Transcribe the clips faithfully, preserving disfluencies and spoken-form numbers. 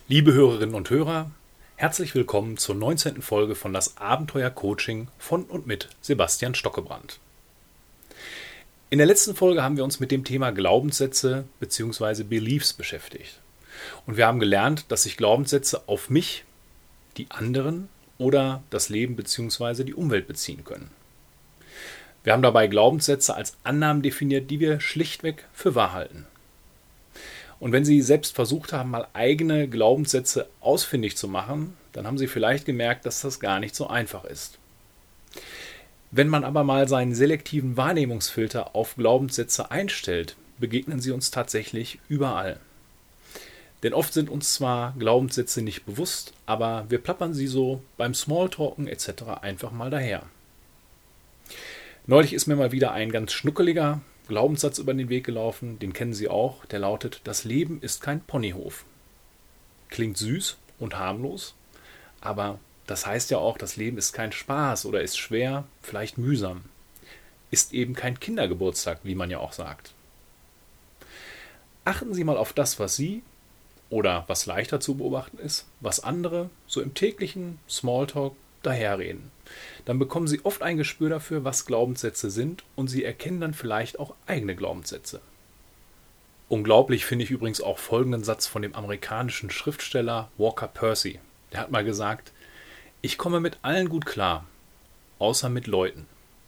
Liebe Hörerinnen und Hörer, herzlich willkommen zur neunzehnten Folge von Das Abenteuer Coaching von und mit Sebastian Stockebrand. In der letzten Folge haben wir uns mit dem Thema Glaubenssätze bzw. Beliefs beschäftigt. Und wir haben gelernt, dass sich Glaubenssätze auf mich, die anderen oder das Leben bzw. die Umwelt beziehen können. Wir haben dabei Glaubenssätze als Annahmen definiert, die wir schlichtweg für wahr halten. Und wenn Sie selbst versucht haben, mal eigene Glaubenssätze ausfindig zu machen, dann haben Sie vielleicht gemerkt, dass das gar nicht so einfach ist. Wenn man aber mal seinen selektiven Wahrnehmungsfilter auf Glaubenssätze einstellt, begegnen sie uns tatsächlich überall. Denn oft sind uns zwar Glaubenssätze nicht bewusst, aber wir plappern sie so beim Smalltalken et cetera einfach mal daher. Neulich ist mir mal wieder ein ganz schnuckeliger Glaubenssatz über den Weg gelaufen, den kennen Sie auch, der lautet: Das Leben ist kein Ponyhof. Klingt süß und harmlos, aber das heißt ja auch, das Leben ist kein Spaß oder ist schwer, vielleicht mühsam. Ist eben kein Kindergeburtstag, wie man ja auch sagt. Achten Sie mal auf das, was Sie, oder was leichter zu beobachten ist, was andere so im täglichen Smalltalk daherreden. Dann bekommen Sie oft ein Gespür dafür, was Glaubenssätze sind, und Sie erkennen dann vielleicht auch eigene Glaubenssätze. Unglaublich finde ich übrigens auch folgenden Satz von dem amerikanischen Schriftsteller Walker Percy. Der hat mal gesagt: Ich komme mit allen gut klar, außer mit Leuten.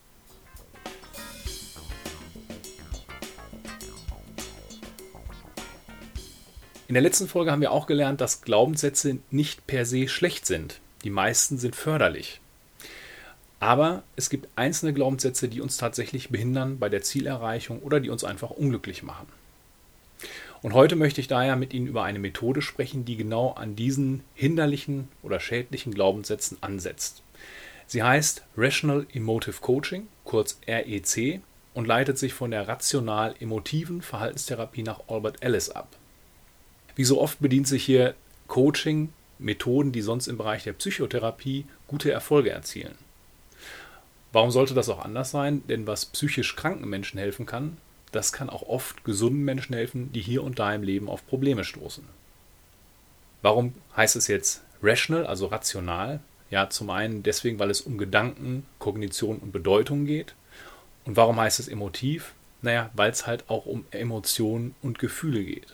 In der letzten Folge haben wir auch gelernt, dass Glaubenssätze nicht per se schlecht sind. Die meisten sind förderlich. Aber es gibt einzelne Glaubenssätze, die uns tatsächlich behindern bei der Zielerreichung oder die uns einfach unglücklich machen. Und heute möchte ich daher mit Ihnen über eine Methode sprechen, die genau an diesen hinderlichen oder schädlichen Glaubenssätzen ansetzt. Sie heißt Rational Emotive Coaching, kurz R E C, und leitet sich von der rational-emotiven Verhaltenstherapie nach Albert Ellis ab. Wie so oft bedient sich hier Coaching Methoden, die sonst im Bereich der Psychotherapie gute Erfolge erzielen. Warum sollte das auch anders sein? Denn was psychisch kranken Menschen helfen kann, das kann auch oft gesunden Menschen helfen, die hier und da im Leben auf Probleme stoßen. Warum heißt es jetzt rational, also rational? Ja, zum einen deswegen, weil es um Gedanken, Kognition und Bedeutung geht. Und warum heißt es emotiv? Naja, weil es halt auch um Emotionen und Gefühle geht.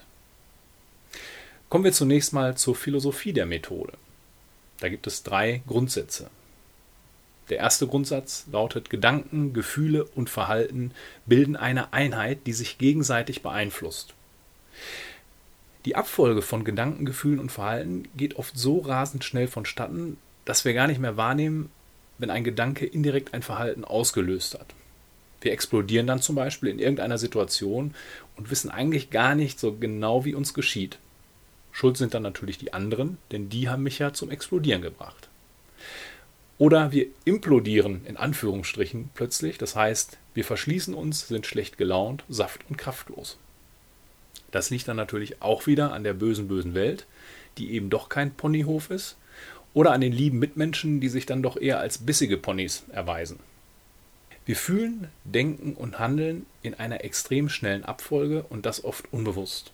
Kommen wir zunächst mal zur Philosophie der Methode. Da gibt es drei Grundsätze. Der erste Grundsatz lautet: Gedanken, Gefühle und Verhalten bilden eine Einheit, die sich gegenseitig beeinflusst. Die Abfolge von Gedanken, Gefühlen und Verhalten geht oft so rasend schnell vonstatten, dass wir gar nicht mehr wahrnehmen, wenn ein Gedanke indirekt ein Verhalten ausgelöst hat. Wir explodieren dann zum Beispiel in irgendeiner Situation und wissen eigentlich gar nicht so genau, wie uns geschieht. Schuld sind dann natürlich die anderen, denn die haben mich ja zum Explodieren gebracht. Oder wir implodieren in Anführungsstrichen plötzlich, das heißt, wir verschließen uns, sind schlecht gelaunt, saft- und kraftlos. Das liegt dann natürlich auch wieder an der bösen, bösen Welt, die eben doch kein Ponyhof ist, oder an den lieben Mitmenschen, die sich dann doch eher als bissige Ponys erweisen. Wir fühlen, denken und handeln in einer extrem schnellen Abfolge und das oft unbewusst.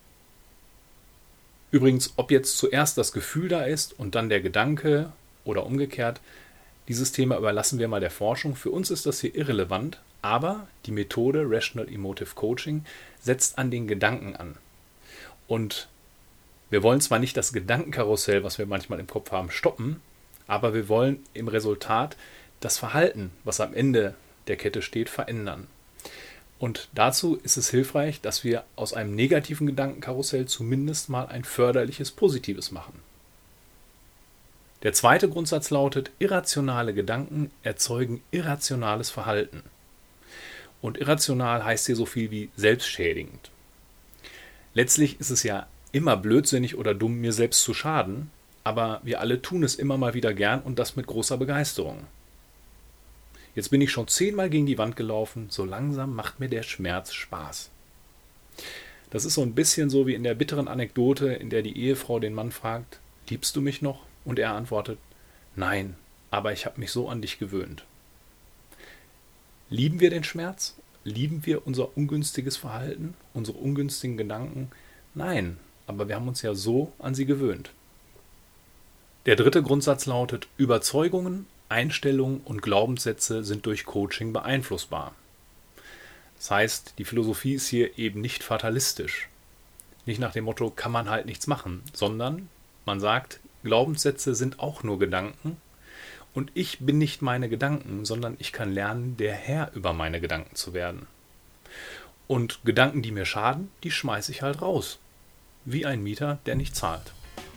Übrigens, ob jetzt zuerst das Gefühl da ist und dann der Gedanke oder umgekehrt, dieses Thema überlassen wir mal der Forschung. Für uns ist das hier irrelevant, aber die Methode Rational Emotive Coaching setzt an den Gedanken an. Und wir wollen zwar nicht das Gedankenkarussell, was wir manchmal im Kopf haben, stoppen, aber wir wollen im Resultat das Verhalten, was am Ende der Kette steht, verändern. Und dazu ist es hilfreich, dass wir aus einem negativen Gedankenkarussell zumindest mal ein förderliches, positives machen. Der zweite Grundsatz lautet: Irrationale Gedanken erzeugen irrationales Verhalten. Und irrational heißt hier so viel wie selbstschädigend. Letztlich ist es ja immer blödsinnig oder dumm, mir selbst zu schaden, aber wir alle tun es immer mal wieder gern und das mit großer Begeisterung. Jetzt bin ich schon zehnmal gegen die Wand gelaufen, so langsam macht mir der Schmerz Spaß. Das ist so ein bisschen so wie in der bitteren Anekdote, in der die Ehefrau den Mann fragt: Liebst du mich noch? Und er antwortet: Nein, aber ich habe mich so an dich gewöhnt. Lieben wir den Schmerz? Lieben wir unser ungünstiges Verhalten, unsere ungünstigen Gedanken? Nein, aber wir haben uns ja so an sie gewöhnt. Der dritte Grundsatz lautet: Überzeugungen, Einstellungen und Glaubenssätze sind durch Coaching beeinflussbar. Das heißt, die Philosophie ist hier eben nicht fatalistisch. Nicht nach dem Motto, kann man halt nichts machen, sondern man sagt, Glaubenssätze sind auch nur Gedanken und ich bin nicht meine Gedanken, sondern ich kann lernen, der Herr über meine Gedanken zu werden. Und Gedanken, die mir schaden, die schmeiße ich halt raus. Wie ein Mieter, der nicht zahlt.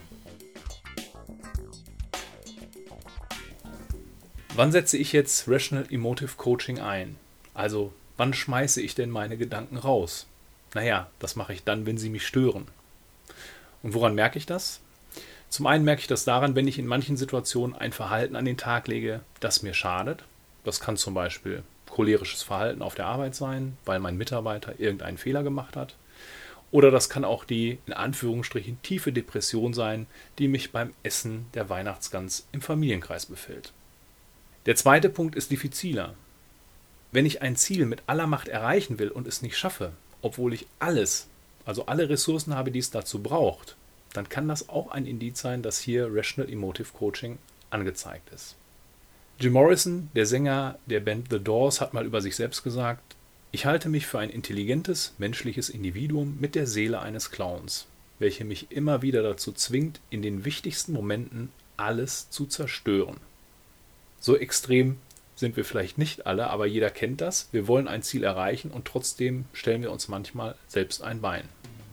Wann setze ich jetzt Rational Emotive Coaching ein? Also, wann schmeiße ich denn meine Gedanken raus? Naja, das mache ich dann, wenn sie mich stören. Und woran merke ich das? Zum einen merke ich das daran, wenn ich in manchen Situationen ein Verhalten an den Tag lege, das mir schadet. Das kann zum Beispiel cholerisches Verhalten auf der Arbeit sein, weil mein Mitarbeiter irgendeinen Fehler gemacht hat. Oder das kann auch die, in Anführungsstrichen, tiefe Depression sein, die mich beim Essen der Weihnachtsgans im Familienkreis befällt. Der zweite Punkt ist diffiziler. Wenn ich ein Ziel mit aller Macht erreichen will und es nicht schaffe, obwohl ich alles, also alle Ressourcen habe, die es dazu braucht, dann kann das auch ein Indiz sein, dass hier Rational Emotive Coaching angezeigt ist. Jim Morrison, der Sänger der Band The Doors, hat mal über sich selbst gesagt: Ich halte mich für ein intelligentes, menschliches Individuum mit der Seele eines Clowns, welche mich immer wieder dazu zwingt, in den wichtigsten Momenten alles zu zerstören. So extrem sind wir vielleicht nicht alle, aber jeder kennt das. Wir wollen ein Ziel erreichen und trotzdem stellen wir uns manchmal selbst ein Bein.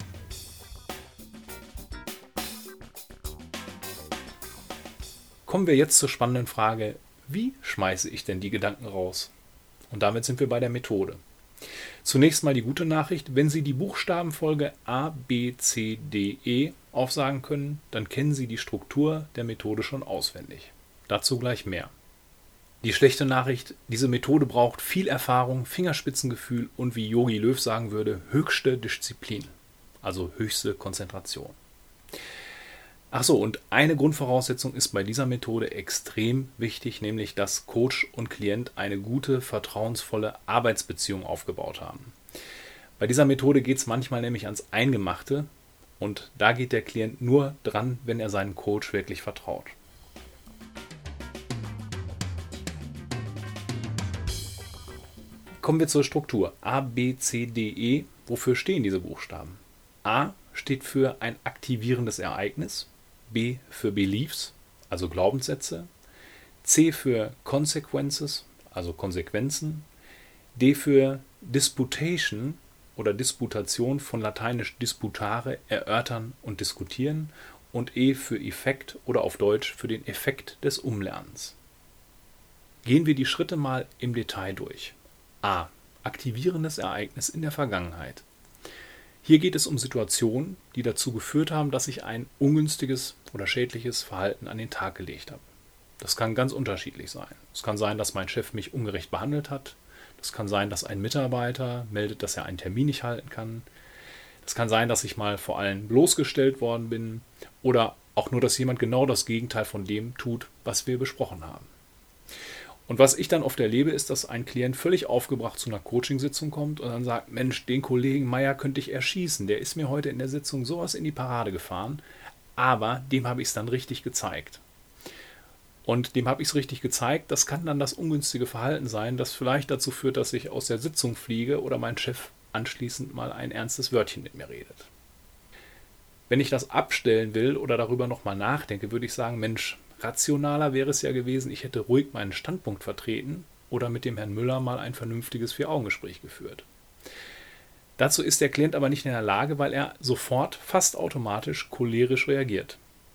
Kommen wir jetzt zur spannenden Frage: Wie schmeiße ich denn die Gedanken raus? Und damit sind wir bei der Methode. Zunächst mal die gute Nachricht: Wenn Sie die Buchstabenfolge A, B, C, D, E aufsagen können, dann kennen Sie die Struktur der Methode schon auswendig. Dazu gleich mehr. Die schlechte Nachricht: Diese Methode braucht viel Erfahrung, Fingerspitzengefühl und, wie Jogi Löw sagen würde, höchste Disziplin, also höchste Konzentration. Achso, und eine Grundvoraussetzung ist bei dieser Methode extrem wichtig, nämlich dass Coach und Klient eine gute, vertrauensvolle Arbeitsbeziehung aufgebaut haben. Bei dieser Methode geht es manchmal nämlich ans Eingemachte und da geht der Klient nur dran, wenn er seinem Coach wirklich vertraut. Kommen wir zur Struktur. A, B, C, D, E. Wofür stehen diese Buchstaben? A steht für ein aktivierendes Ereignis. B für Beliefs, also Glaubenssätze. C für Consequences, also Konsequenzen. D für Disputation oder Disputation, von lateinisch disputare, erörtern und diskutieren. Und E für Effekt oder auf Deutsch für den Effekt des Umlernens. Gehen wir die Schritte mal im Detail durch. A. Aktivierendes Ereignis in der Vergangenheit. Hier geht es um Situationen, die dazu geführt haben, dass ich ein ungünstiges oder schädliches Verhalten an den Tag gelegt habe. Das kann ganz unterschiedlich sein. Es kann sein, dass mein Chef mich ungerecht behandelt hat. Das kann sein, dass ein Mitarbeiter meldet, dass er einen Termin nicht halten kann. Das kann sein, dass ich mal vor allem bloßgestellt worden bin. Oder auch nur, dass jemand genau das Gegenteil von dem tut, was wir besprochen haben. Und was ich dann oft erlebe, ist, dass ein Klient völlig aufgebracht zu einer Coachingsitzung kommt und dann sagt: Mensch, den Kollegen Meier könnte ich erschießen. Der ist mir heute in der Sitzung sowas in die Parade gefahren, aber dem habe ich es dann richtig gezeigt. Und dem habe ich es richtig gezeigt, das kann dann das ungünstige Verhalten sein, das vielleicht dazu führt, dass ich aus der Sitzung fliege oder mein Chef anschließend mal ein ernstes Wörtchen mit mir redet. Wenn ich das abstellen will oder darüber nochmal nachdenke, würde ich sagen: Mensch, rationaler wäre es ja gewesen, ich hätte ruhig meinen Standpunkt vertreten oder mit dem Herrn Müller mal ein vernünftiges Vier-Augen-Gespräch geführt. Dazu ist der Klient aber nicht in der Lage, weil er sofort, fast automatisch, cholerisch reagiert.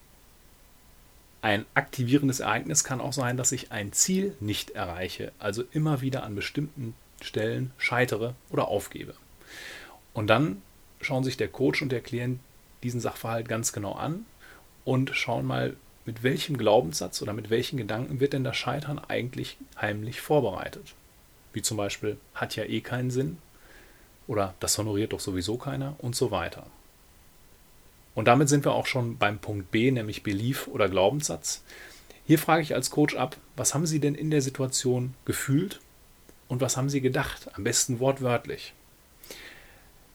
Ein aktivierendes Ereignis kann auch sein, dass ich ein Ziel nicht erreiche, also immer wieder an bestimmten Stellen scheitere oder aufgebe. Und dann schauen sich der Coach und der Klient diesen Sachverhalt ganz genau an und schauen mal, mit welchem Glaubenssatz oder mit welchen Gedanken wird denn das Scheitern eigentlich heimlich vorbereitet? Wie zum Beispiel: hat ja eh keinen Sinn oder das honoriert doch sowieso keiner und so weiter. Und damit sind wir auch schon beim Punkt B, nämlich Belief oder Glaubenssatz. Hier frage ich als Coach ab: Was haben Sie denn in der Situation gefühlt und was haben Sie gedacht? Am besten wortwörtlich.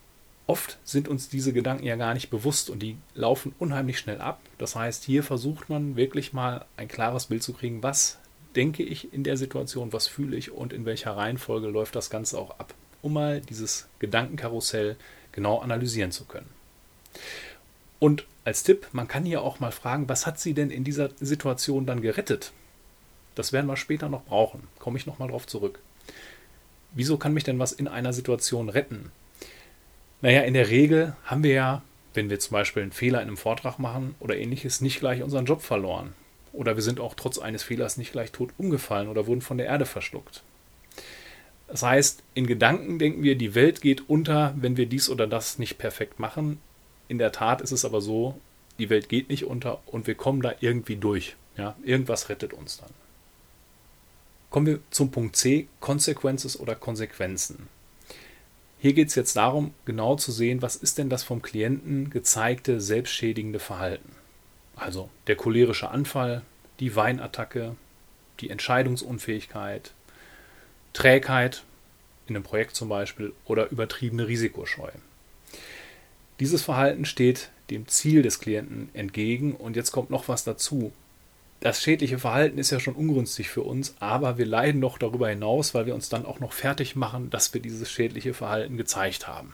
Oft sind uns diese Gedanken ja gar nicht bewusst und die laufen unheimlich schnell ab. Das heißt, hier versucht man wirklich mal ein klares Bild zu kriegen, was denke ich in der Situation, was fühle ich und in welcher Reihenfolge läuft das Ganze auch ab, um mal dieses Gedankenkarussell genau analysieren zu können. Und als Tipp, man kann hier auch mal fragen, was hat sie denn in dieser Situation dann gerettet? Das werden wir später noch brauchen, komme ich nochmal drauf zurück. Wieso kann mich denn was in einer Situation retten? Naja, in der Regel haben wir ja, wenn wir zum Beispiel einen Fehler in einem Vortrag machen oder ähnliches, nicht gleich unseren Job verloren. Oder wir sind auch trotz eines Fehlers nicht gleich tot umgefallen oder wurden von der Erde verschluckt. Das heißt, in Gedanken denken wir, die Welt geht unter, wenn wir dies oder das nicht perfekt machen. In der Tat ist es aber so, die Welt geht nicht unter und wir kommen da irgendwie durch. Ja, irgendwas rettet uns dann. Kommen wir zum Punkt C, Consequences oder Konsequenzen. Hier geht es jetzt darum, genau zu sehen, was ist denn das vom Klienten gezeigte selbstschädigende Verhalten. Also der cholerische Anfall, die Weinattacke, die Entscheidungsunfähigkeit, Trägheit in einem Projekt zum Beispiel oder übertriebene Risikoscheu. Dieses Verhalten steht dem Ziel des Klienten entgegen und jetzt kommt noch was dazu. Das schädliche Verhalten ist ja schon ungünstig für uns, aber wir leiden noch darüber hinaus, weil wir uns dann auch noch fertig machen, dass wir dieses schädliche Verhalten gezeigt haben.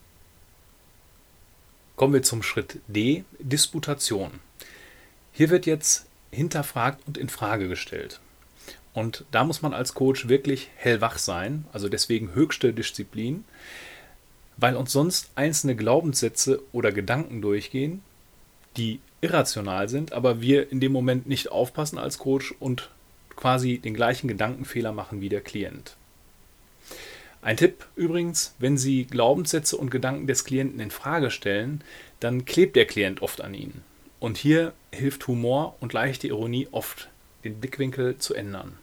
Kommen wir zum Schritt D, Disputation. Hier wird jetzt hinterfragt und in Frage gestellt. Und da muss man als Coach wirklich hellwach sein, also deswegen höchste Disziplin, weil uns sonst einzelne Glaubenssätze oder Gedanken durchgehen, die irrational sind, aber wir in dem Moment nicht aufpassen als Coach und quasi den gleichen Gedankenfehler machen wie der Klient. Ein Tipp übrigens, wenn Sie Glaubenssätze und Gedanken des Klienten in Frage stellen, dann klebt der Klient oft an ihnen. Und hier hilft Humor und leichte Ironie oft, den Blickwinkel zu ändern.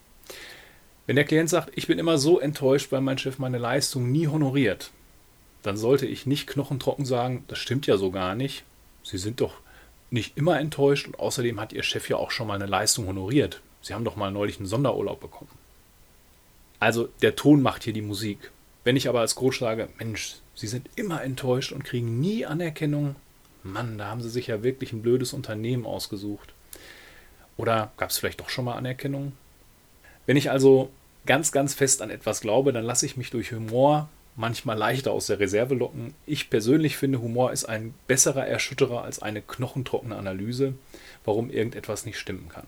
Wenn der Klient sagt, ich bin immer so enttäuscht, weil mein Chef meine Leistung nie honoriert, dann sollte ich nicht knochentrocken sagen, das stimmt ja so gar nicht. Sie sind doch nicht immer enttäuscht und außerdem hat Ihr Chef ja auch schon mal eine Leistung honoriert. Sie haben doch mal neulich einen Sonderurlaub bekommen. Also der Ton macht hier die Musik. Wenn ich aber als Coach sage, Mensch, Sie sind immer enttäuscht und kriegen nie Anerkennung, Mann, da haben Sie sich ja wirklich ein blödes Unternehmen ausgesucht. Oder gab es vielleicht doch schon mal Anerkennung? Wenn ich also ganz, ganz fest an etwas glaube, dann lasse ich mich durch Humor manchmal leichter aus der Reserve locken. Ich persönlich finde, Humor ist ein besserer Erschütterer als eine knochentrockene Analyse, warum irgendetwas nicht stimmen kann.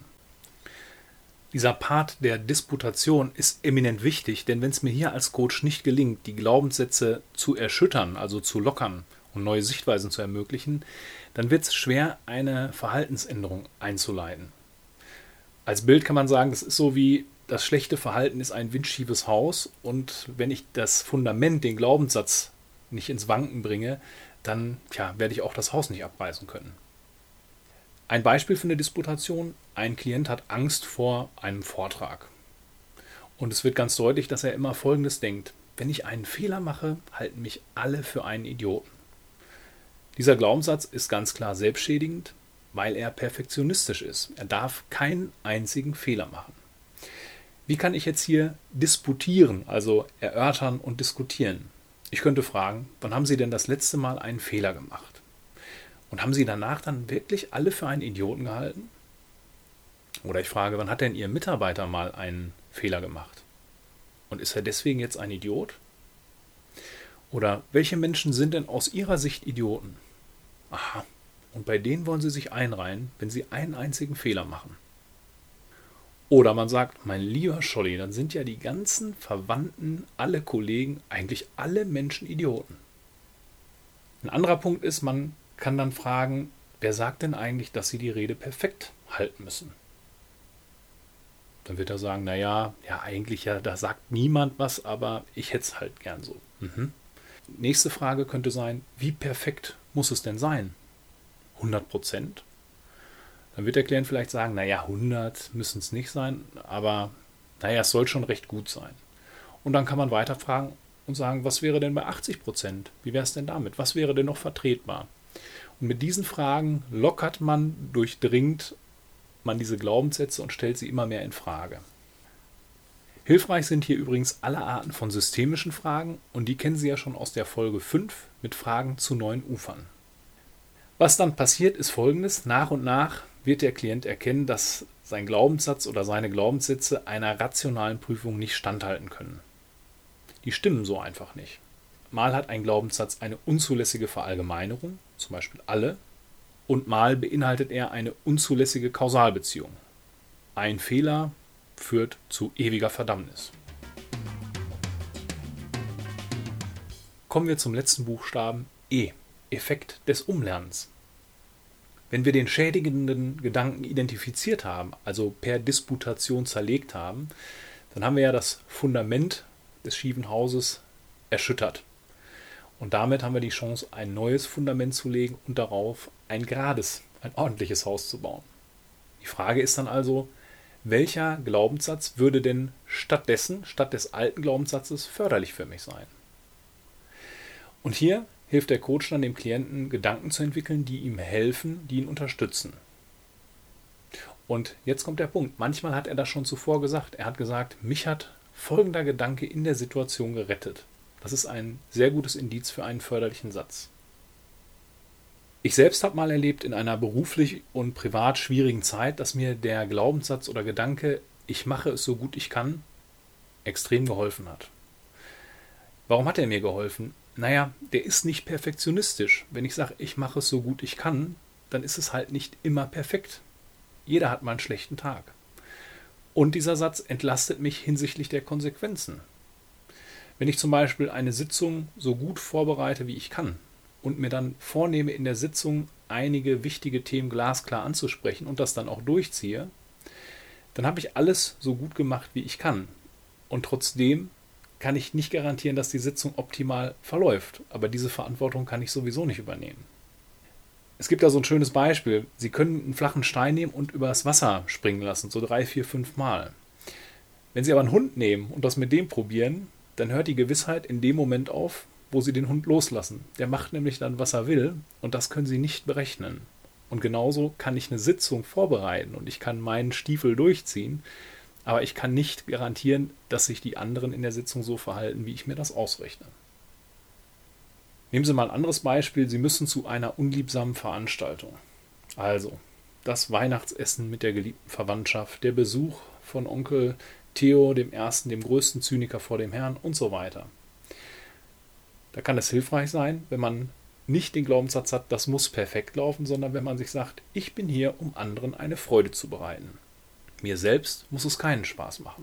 Dieser Part der Disputation ist eminent wichtig, denn wenn es mir hier als Coach nicht gelingt, die Glaubenssätze zu erschüttern, also zu lockern und neue Sichtweisen zu ermöglichen, dann wird es schwer, eine Verhaltensänderung einzuleiten. Als Bild kann man sagen, das ist so wie das schlechte Verhalten ist ein windschiefes Haus und wenn ich das Fundament, den Glaubenssatz nicht ins Wanken bringe, dann tja, werde ich auch das Haus nicht abreißen können. Ein Beispiel für eine Disputation: Ein Klient hat Angst vor einem Vortrag. Und es wird ganz deutlich, dass er immer Folgendes denkt: Wenn ich einen Fehler mache, halten mich alle für einen Idioten. Dieser Glaubenssatz ist ganz klar selbstschädigend, weil er perfektionistisch ist. Er darf keinen einzigen Fehler machen. Wie kann ich jetzt hier disputieren, also erörtern und diskutieren? Ich könnte fragen, wann haben Sie denn das letzte Mal einen Fehler gemacht? Und haben Sie danach dann wirklich alle für einen Idioten gehalten? Oder ich frage, wann hat denn Ihr Mitarbeiter mal einen Fehler gemacht? Und ist er deswegen jetzt ein Idiot? Oder welche Menschen sind denn aus Ihrer Sicht Idioten? Aha, und bei denen wollen Sie sich einreihen, wenn Sie einen einzigen Fehler machen. Oder man sagt, mein lieber Scholli, dann sind ja die ganzen Verwandten, alle Kollegen, eigentlich alle Menschen Idioten. Ein anderer Punkt ist, man kann dann fragen, wer sagt denn eigentlich, dass sie die Rede perfekt halten müssen? Dann wird er sagen, naja, ja eigentlich ja, da sagt niemand was, aber ich hätte es halt gern so. Mhm. Nächste Frage könnte sein, wie perfekt muss es denn sein? hundert Prozent? Dann wird der Klient vielleicht sagen, naja, hundert müssen es nicht sein, aber naja, es soll schon recht gut sein. Und dann kann man weiterfragen und sagen, was wäre denn bei achtzig Prozent? Wie wäre es denn damit? Was wäre denn noch vertretbar? Und mit diesen Fragen lockert man, durchdringt man diese Glaubenssätze und stellt sie immer mehr in Frage. Hilfreich sind hier übrigens alle Arten von systemischen Fragen und die kennen Sie ja schon aus der Folge fünf mit Fragen zu neuen Ufern. Was dann passiert, ist Folgendes. Nach und nach wird der Klient erkennen, dass sein Glaubenssatz oder seine Glaubenssätze einer rationalen Prüfung nicht standhalten können. Die stimmen so einfach nicht. Mal hat ein Glaubenssatz eine unzulässige Verallgemeinerung, zum Beispiel alle, und mal beinhaltet er eine unzulässige Kausalbeziehung. Ein Fehler führt zu ewiger Verdammnis. Kommen wir zum letzten Buchstaben E, Effekt des Umlernens. Wenn wir den schädigenden Gedanken identifiziert haben, also per Disputation zerlegt haben, dann haben wir ja das Fundament des schiefen Hauses erschüttert. Und damit haben wir die Chance, ein neues Fundament zu legen und darauf ein gerades, ein ordentliches Haus zu bauen. Die Frage ist dann also, welcher Glaubenssatz würde denn stattdessen, statt des alten Glaubenssatzes, förderlich für mich sein? Und hier hilft der Coach dann dem Klienten, Gedanken zu entwickeln, die ihm helfen, die ihn unterstützen. Und jetzt kommt der Punkt. Manchmal hat er das schon zuvor gesagt. Er hat gesagt, mich hat folgender Gedanke in der Situation gerettet. Das ist ein sehr gutes Indiz für einen förderlichen Satz. Ich selbst habe mal erlebt in einer beruflich und privat schwierigen Zeit, dass mir der Glaubenssatz oder Gedanke, ich mache es so gut ich kann, extrem geholfen hat. Warum hat er mir geholfen? Naja, der ist nicht perfektionistisch. Wenn ich sage, ich mache es so gut ich kann, dann ist es halt nicht immer perfekt. Jeder hat mal einen schlechten Tag. Und dieser Satz entlastet mich hinsichtlich der Konsequenzen. Wenn ich zum Beispiel eine Sitzung so gut vorbereite, wie ich kann, und mir dann vornehme, in der Sitzung einige wichtige Themen glasklar anzusprechen und das dann auch durchziehe, dann habe ich alles so gut gemacht, wie ich kann. Und trotzdem kann ich nicht garantieren, dass die Sitzung optimal verläuft. Aber diese Verantwortung kann ich sowieso nicht übernehmen. Es gibt da so ein schönes Beispiel. Sie können einen flachen Stein nehmen und übers Wasser springen lassen, so drei, vier, fünf Mal. Wenn Sie aber einen Hund nehmen und das mit dem probieren, dann hört die Gewissheit in dem Moment auf, wo Sie den Hund loslassen. Der macht nämlich dann, was er will, und das können Sie nicht berechnen. Und genauso kann ich eine Sitzung vorbereiten und ich kann meinen Stiefel durchziehen, aber ich kann nicht garantieren, dass sich die anderen in der Sitzung so verhalten, wie ich mir das ausrechne. Nehmen Sie mal ein anderes Beispiel. Sie müssen zu einer unliebsamen Veranstaltung. Also, das Weihnachtsessen mit der geliebten Verwandtschaft, der Besuch von Onkel Theo, dem Ersten, dem größten Zyniker vor dem Herrn und so weiter. Da kann es hilfreich sein, wenn man nicht den Glaubenssatz hat, das muss perfekt laufen, sondern wenn man sich sagt, ich bin hier, um anderen eine Freude zu bereiten. Mir selbst muss es keinen Spaß machen.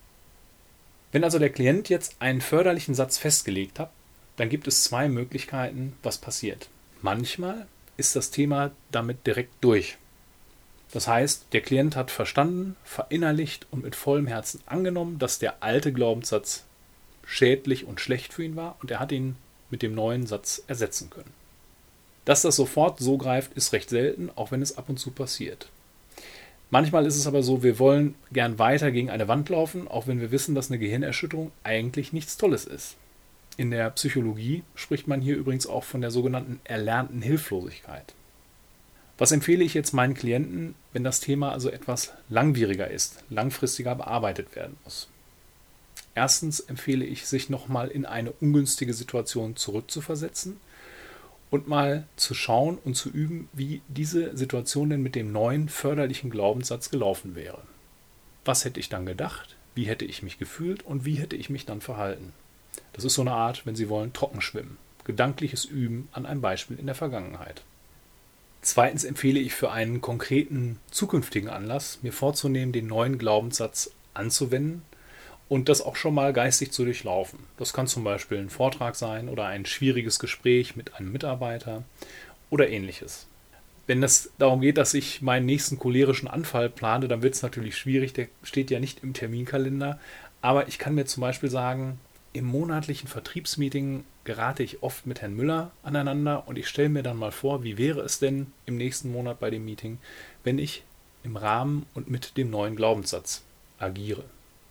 Wenn also der Klient jetzt einen förderlichen Satz festgelegt hat, dann gibt es zwei Möglichkeiten, was passiert. Manchmal ist das Thema damit direkt durch. Das heißt, der Klient hat verstanden, verinnerlicht und mit vollem Herzen angenommen, dass der alte Glaubenssatz schädlich und schlecht für ihn war und er hat ihn mit dem neuen Satz ersetzen können. Dass das sofort so greift, ist recht selten, auch wenn es ab und zu passiert. Manchmal ist es aber so, wir wollen gern weiter gegen eine Wand laufen, auch wenn wir wissen, dass eine Gehirnerschütterung eigentlich nichts Tolles ist. In der Psychologie spricht man hier übrigens auch von der sogenannten erlernten Hilflosigkeit. Was empfehle ich jetzt meinen Klienten, wenn das Thema also etwas langwieriger ist, langfristiger bearbeitet werden muss? Erstens empfehle ich, sich nochmal in eine ungünstige Situation zurückzuversetzen und mal zu schauen und zu üben, wie diese Situation denn mit dem neuen förderlichen Glaubenssatz gelaufen wäre. Was hätte ich dann gedacht? Wie hätte ich mich gefühlt? Und wie hätte ich mich dann verhalten? Das ist so eine Art, wenn Sie wollen, Trockenschwimmen. Gedankliches Üben an einem Beispiel in der Vergangenheit. Zweitens empfehle ich für einen konkreten zukünftigen Anlass, mir vorzunehmen, den neuen Glaubenssatz anzuwenden und das auch schon mal geistig zu durchlaufen. Das kann zum Beispiel ein Vortrag sein oder ein schwieriges Gespräch mit einem Mitarbeiter oder ähnliches. Wenn es darum geht, dass ich meinen nächsten cholerischen Anfall plane, dann wird es natürlich schwierig, der steht ja nicht im Terminkalender. Aber ich kann mir zum Beispiel sagen, im monatlichen Vertriebsmeeting gerate ich oft mit Herrn Müller aneinander und ich stelle mir dann mal vor, wie wäre es denn im nächsten Monat bei dem Meeting, wenn ich im Rahmen und mit dem neuen Glaubenssatz agiere.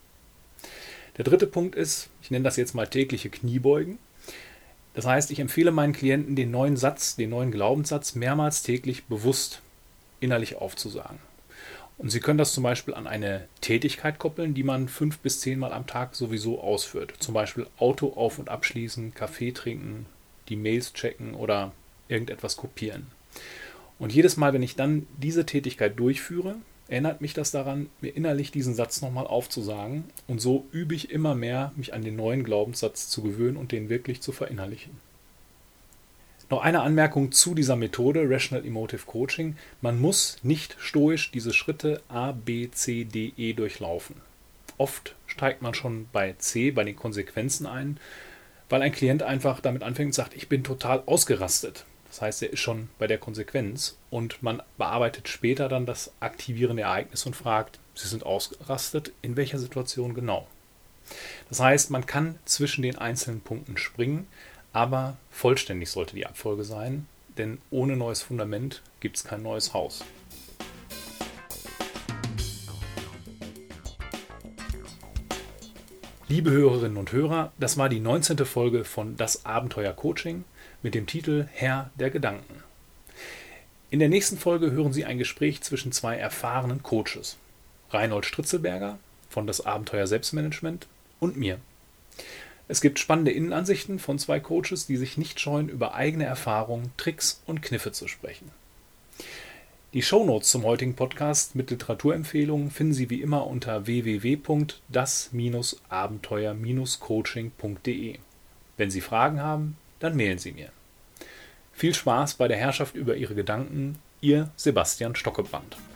Der dritte Punkt ist, ich nenne das jetzt mal tägliche Kniebeugen. Das heißt, ich empfehle meinen Klienten, den neuen Satz, den neuen Glaubenssatz mehrmals täglich bewusst innerlich aufzusagen. Und Sie können das zum Beispiel an eine Tätigkeit koppeln, die man fünf bis zehn Mal am Tag sowieso ausführt. Zum Beispiel Auto auf- und abschließen, Kaffee trinken, die Mails checken oder irgendetwas kopieren. Und jedes Mal, wenn ich dann diese Tätigkeit durchführe, erinnert mich das daran, mir innerlich diesen Satz nochmal aufzusagen. Und so übe ich immer mehr, mich an den neuen Glaubenssatz zu gewöhnen und den wirklich zu verinnerlichen. Noch eine Anmerkung zu dieser Methode Rational Emotive Coaching. Man muss nicht stoisch diese Schritte A, B, C, D, E durchlaufen. Oft steigt man schon bei C, bei den Konsequenzen ein, weil ein Klient einfach damit anfängt und sagt, ich bin total ausgerastet. Das heißt, er ist schon bei der Konsequenz und man bearbeitet später dann das aktivierende Ereignis und fragt, Sie sind ausgerastet, in welcher Situation genau? Das heißt, man kann zwischen den einzelnen Punkten springen, aber vollständig sollte die Abfolge sein, denn ohne neues Fundament gibt es kein neues Haus. Liebe Hörerinnen und Hörer, das war die neunzehnte Folge von Das Abenteuer Coaching mit dem Titel Herr der Gedanken. In der nächsten Folge hören Sie ein Gespräch zwischen zwei erfahrenen Coaches, Reinhold Stritzelberger von Das Abenteuer Selbstmanagement und mir. Es gibt spannende Innenansichten von zwei Coaches, die sich nicht scheuen, über eigene Erfahrungen, Tricks und Kniffe zu sprechen. Die Shownotes zum heutigen Podcast mit Literaturempfehlungen finden Sie wie immer unter w w w punkt das abenteuer coaching punkt de. Wenn Sie Fragen haben, dann mailen Sie mir. Viel Spaß bei der Herrschaft über Ihre Gedanken, Ihr Sebastian Stockebrand.